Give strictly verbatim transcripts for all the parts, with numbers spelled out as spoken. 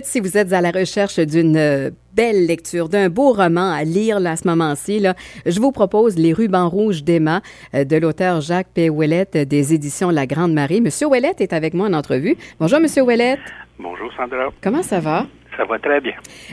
Ouellette, si vous êtes à la recherche d'une euh, belle lecture, d'un beau roman à lire là, à ce moment-ci, là, je vous propose Les Rubans rouges d'Emma euh, de l'auteur Jacques P. Ouellette euh, des éditions La Grande Marie. Monsieur Ouellette est avec moi en entrevue. Bonjour, Monsieur Ouellette. Bonjour, Sandra. Comment ça va? Ça va très bien.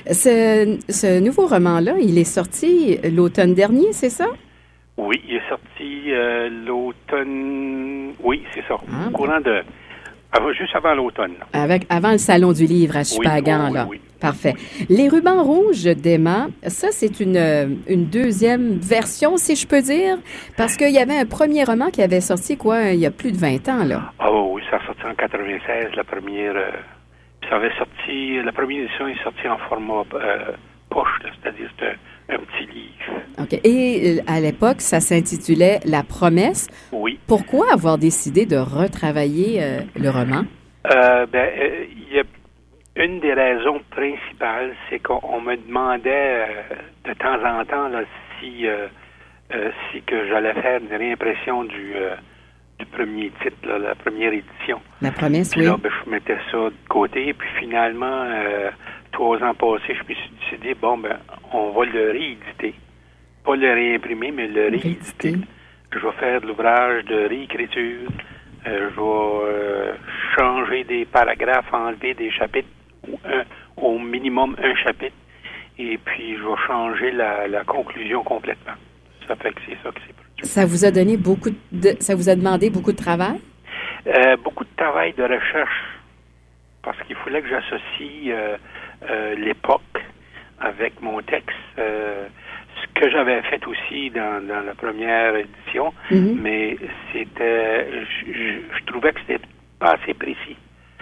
Ce, ce nouveau roman-là, il est sorti l'automne dernier, c'est ça? Oui, il est sorti euh, l'automne... Oui, c'est ça. Ah, au courant de... Avant, juste avant l'automne. Avec, avant le Salon du Livre à Chupagan, oui, oui, là. Oui, oui. Parfait. Les Rubans rouges d'Emma, ça, c'est une, une deuxième version, si je peux dire, parce qu'il y avait un premier roman qui avait sorti, quoi, il y a plus de vingt ans, là. Ah oh, oui, ça a sorti en quatre-vingt-seize, la première... Euh, ça avait sorti... La première édition est sortie en format euh, poche, là, c'est-à-dire c'est un, un petit livre. OK. Et à l'époque, ça s'intitulait La Promesse. Oui. Pourquoi avoir décidé de retravailler euh, le roman? Euh, ben, euh, il y a une des raisons principales, c'est qu'on me demandait euh, de temps en temps là, si, euh, euh, si que j'allais faire une réimpression du, euh, du premier titre, là, la première édition. La Promesse, puis oui. Là, ben, je mettais ça de côté. Puis finalement, euh, trois ans passés, je me suis décidé, bon, ben, on va le rééditer. Pas le réimprimer, mais le rééditer. Rééditer. Je vais faire de l'ouvrage de réécriture. Euh, je vais euh, changer des paragraphes, enlever des chapitres, ou un, au minimum un chapitre, et puis je vais changer la, la conclusion complètement. Ça fait que c'est ça que c'est produit. Ça vous a donné beaucoup de... Ça vous a demandé beaucoup de travail? Euh, beaucoup de travail de recherche, parce qu'il fallait que j'associe euh, euh, l'époque avec mon texte. Euh, ce que j'avais fait aussi dans, dans la première édition, Mm-hmm. mais c'était, je, je, je trouvais que c'était pas assez précis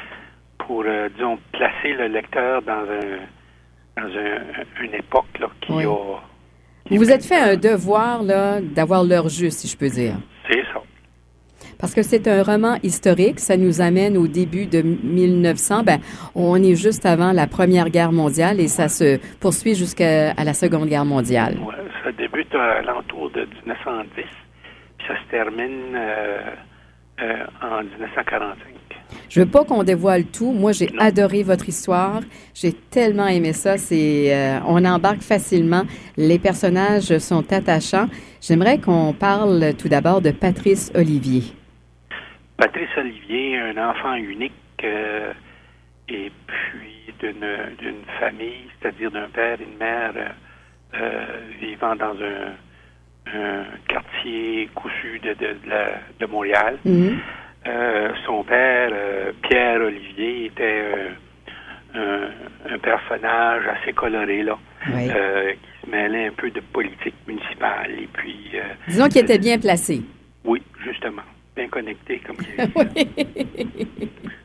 pour, euh, disons, placer le lecteur dans, un, dans un, une époque là, qui Oui. a... Vous vous êtes fait un devoir là, d'avoir l'heure juste, si je peux dire. C'est ça. Parce que c'est un roman historique, ça nous amène au début de mille neuf cents. Ben, on est juste avant la Première Guerre mondiale et ça se poursuit jusqu'à à la Seconde Guerre mondiale. Ouais, ça débute à l'entour de dix-neuf cent dix, puis ça se termine euh, euh, en dix-neuf cent quarante-cinq. Je veux pas qu'on dévoile tout. Moi, j'ai Non. adoré votre histoire. J'ai tellement aimé ça. C'est, euh, on embarque facilement. Les personnages sont attachants. J'aimerais qu'on parle tout d'abord de Patrice Olivier. Patrice Olivier, un enfant unique, euh, et puis d'une, d'une famille, c'est-à-dire d'un père et une mère euh, euh, vivant dans un, un quartier cousu de, de, de, la, de Montréal. Mm-hmm. Euh, son père, euh, Pierre Olivier, était euh, un, un personnage assez coloré, là, Oui. euh, qui se mêlait un peu de politique municipale. Et puis, euh, Disons qu'il était bien placé. oui, justement, bien connecté, comme il dit. Oui.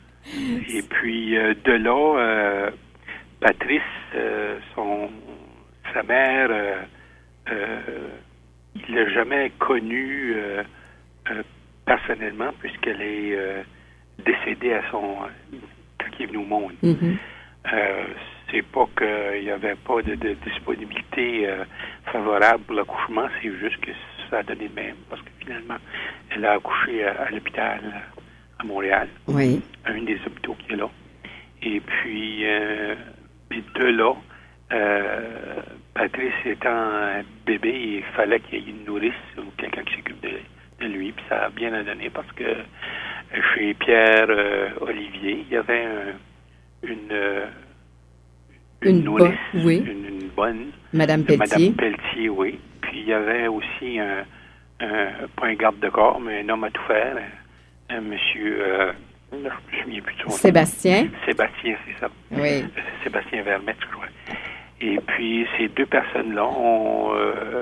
Et puis, euh, de là, euh, Patrice, euh, son, sa mère, euh, euh, il l'a jamais connue euh, euh, personnellement, puisqu'elle est euh, décédée à son quand il est venu au monde. Mm-hmm. Euh, c'est pas qu'il n'y avait pas de, de disponibilité euh, favorable pour l'accouchement, c'est juste que ça a donné de même, parce que finalement, elle a accouché à, à l'hôpital à Montréal, Oui. un des hôpitaux qui est là. Et puis, euh, puis de là, euh, Patrice étant un bébé, il fallait qu'il y ait une nourrice ou quelqu'un qui s'occupe de, de lui. Puis ça a bien donné parce que chez Pierre euh, Olivier, il y avait un, une, euh, une, Une nourrice, bo- oui. une, une bonne. Madame euh, Pelletier. Madame Pelletier, oui. Puis il y avait aussi un, un pas un garde de corps, mais un homme à tout faire, un, un monsieur, euh, je me souviens plus de son nom. Sébastien. Sébastien, c'est ça. Oui. Euh, Sébastien Vermette, je crois. Et puis, ces deux personnes-là ont, euh,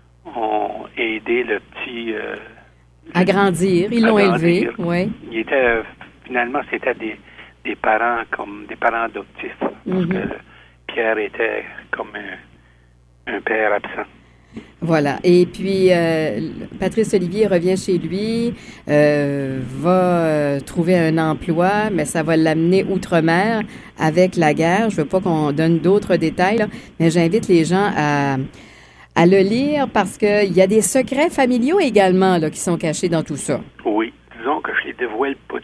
ont aidé le petit... Euh, À grandir. Ils l'ont à élevé. grandir. Oui. Il était, finalement, c'était des, des parents comme des parents adoptifs. Parce Mhm. que Pierre était comme un, un père absent. Voilà. Et puis, euh, Patrice Olivier revient chez lui, euh, va euh, trouver un emploi, mais ça va l'amener outre-mer avec la guerre. Je veux pas qu'on donne d'autres détails, là, mais j'invite les gens à, à le lire parce qu'il y a des secrets familiaux également là, qui sont cachés dans tout ça. Oui. Disons que je les dévoile pas toutes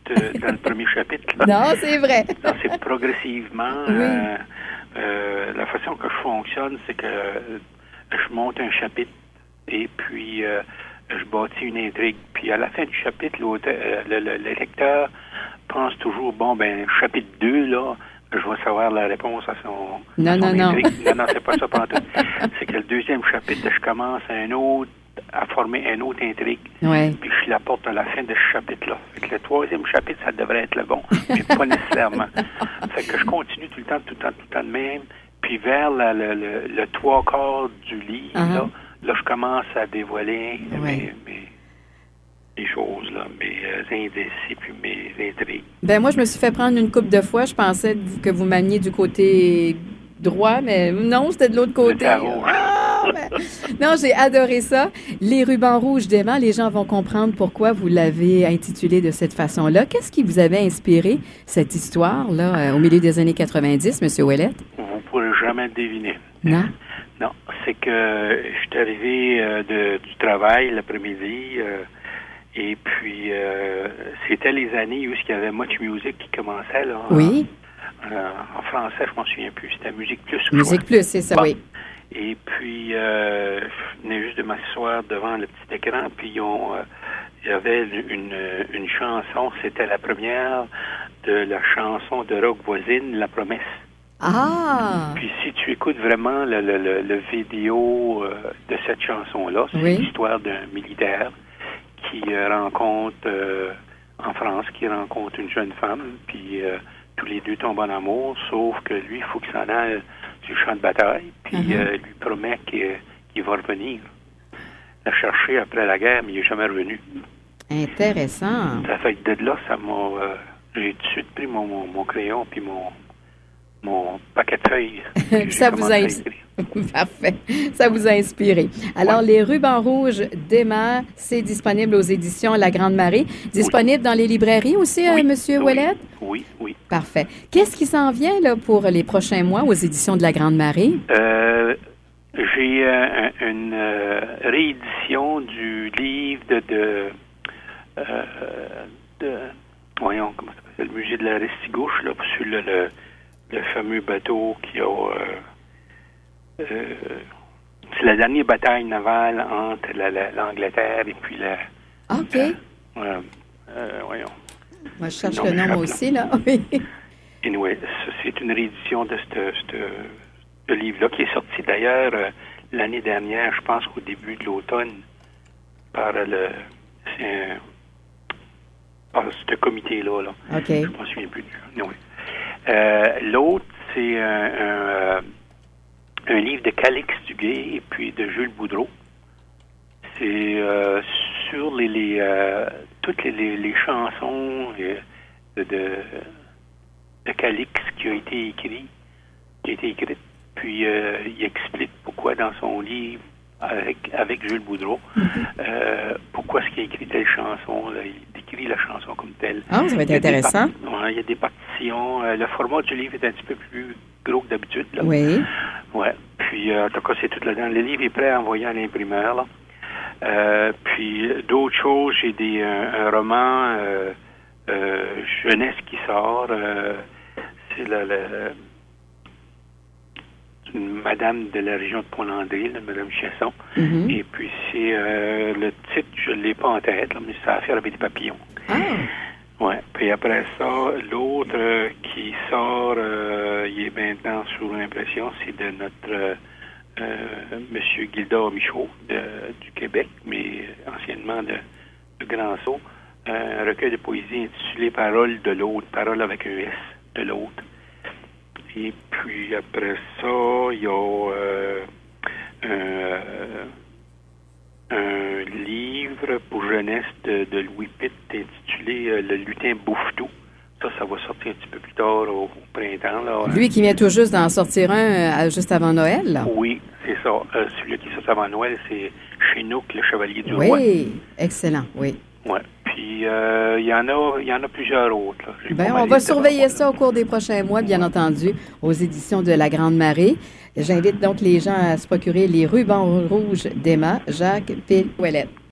euh, dans le premier chapitre. Là. Non, c'est vrai. Non, c'est progressivement. Oui. Euh, euh, la façon que je fonctionne, c'est que je monte un chapitre et puis euh, je bâtis une intrigue. Puis à la fin du chapitre, euh, le, le, le lecteur pense toujours, bon, ben, chapitre deux, là, je vais savoir la réponse à son, non, à son non, intrigue. non, non. Non, c'est pas ça pendant tout. C'est que le deuxième chapitre, je commence un autre, à former un autre intrigue. Ouais. Puis je la porte à la fin de ce chapitre-là. Fait que le troisième chapitre, ça devrait être le bon, mais pas nécessairement. Fait que je continue tout le temps, tout le temps, tout le temps de même. Puis vers la, le, le, le trois quarts du livre, uh-huh. là, là, je commence à dévoiler ouais. mes, mes, mes choses, là, mes euh, indices et puis mes intrigues. Ben moi, je me suis fait prendre une couple de fois. Je pensais que vous maniez du côté droit, mais non, c'était de l'autre côté. Ah, ben, non, j'ai adoré ça. Les rubans rouges d'aimant, les gens vont comprendre pourquoi vous l'avez intitulé de cette façon-là. Qu'est-ce qui vous avait inspiré cette histoire-là au milieu des années quatre-vingt-dix, M. Ouellette? Vous ne pourrez jamais le deviner. Non? Non, c'est que je suis arrivé euh, de, du travail l'après-midi euh, et puis euh, c'était les années où il y avait Much Music qui commençait. Là, oui. Euh, en français, je m'en souviens plus. C'était Musique Plus. Musique Plus, c'est ça, bon. Oui. Et puis, euh, je venais juste de m'asseoir devant le petit écran, puis ils ont, euh, il y avait une, une chanson, c'était la première de la chanson de rock voisine, La Promesse. Ah! Puis si tu écoutes vraiment le, le, le, le vidéo euh, de cette chanson-là, c'est oui. l'histoire d'un militaire qui euh, rencontre, euh, en France, qui rencontre une jeune femme, puis... Euh, tous les deux tombent en amour, sauf que lui, il faut qu'il s'en aille du champ de bataille, puis uh-huh. euh, lui promet qu'il, qu'il va revenir la chercher après la guerre, mais il n'est jamais revenu. Intéressant. Ça fait que de là, ça m'a... Euh, j'ai tout de suite pris mon, mon, mon crayon puis mon, mon paquet de feuilles. Ça vous a inspiré. Parfait. Ça vous a inspiré. Alors, ouais. Les rubans rouges d'Emma, c'est disponible aux éditions La Grande Marée. Disponible oui. dans les librairies aussi, oui. euh, M. Ouellette? Oui, oui. Parfait. Qu'est-ce qui s'en vient là, pour les prochains mois aux éditions de La Grande Marée? Euh, j'ai euh, une euh, réédition du livre de... de, euh, de voyons, comment ça s'appelle? Le musée de la Restigouche, là, sur le, le, le fameux bateau qui a... Euh, Euh, c'est la dernière bataille navale entre la, la, l'Angleterre et puis la... OK. Euh, euh, euh, voyons. Moi, je cherche non, le nom moi aussi, là. Oui. Anyway, c'est une réédition de ce livre-là qui est sorti d'ailleurs euh, l'année dernière, je pense qu'au début de l'automne, par le... C'est un, par ce comité-là. Là. OK. Je ne m'en souviens plus. Non, oui. euh, l'autre, c'est un... un un livre de Calix Duguay et puis de Jules Boudreau. C'est euh, sur les, les euh, toutes les, les, les chansons de, de, de Calix qui a été écrit, qui a été écrite. Puis euh, il explique pourquoi dans son livre avec avec Jules Boudreau, mm-hmm. euh, pourquoi est-ce qu'il a écrit telle chanson. Là, il décrit la chanson comme telle. Ah, ça va être intéressant. Part- ouais, il y a des partitions. Euh, le format du livre est un petit peu plus gros que d'habitude. Là. Oui. Ouais. Puis, euh, en tout cas, c'est tout là-dedans. Le livre est prêt à envoyer à l'imprimeur, là. Euh, puis, d'autres choses, j'ai des, un, un roman euh, euh, jeunesse qui sort. Euh, c'est la, la, une madame de la région de Pont-Landry, là, Madame Chesson. Mm-hmm. Et puis, c'est euh, le titre, je ne l'ai pas en tête, là, mais ça a à faire avec des papillons. Ah! Ouais. Puis après ça, l'autre euh, qui sort, euh, il est maintenant sous l'impression, c'est de notre euh, euh, Monsieur Gildor Michaud de, du Québec, mais anciennement de, de Grand Sault, euh, un recueil de poésie intitulé Paroles de l'autre, Paroles avec un S de l'autre. Et puis après ça, il y a euh, un, un livre pour jeunesse de, de Louis Pitt intitulé euh, Le lutin bouffe-tout. Ça, ça va sortir un petit peu plus tard au, au printemps. Là. Lui qui vient tout juste d'en sortir un euh, juste avant Noël. Là. Oui, c'est ça. Euh, celui qui sort avant Noël, c'est Chinook, le chevalier du oui, roi. Oui, excellent, oui. Oui, puis il euh, y en a il y en a plusieurs autres. Là. Bien, on va surveiller ça au cours des prochains mois, bien ouais. entendu, aux éditions de La Grande Marée. J'invite donc les gens à se procurer les rubans rouges d'Emma, Jacques Pill Ouellette.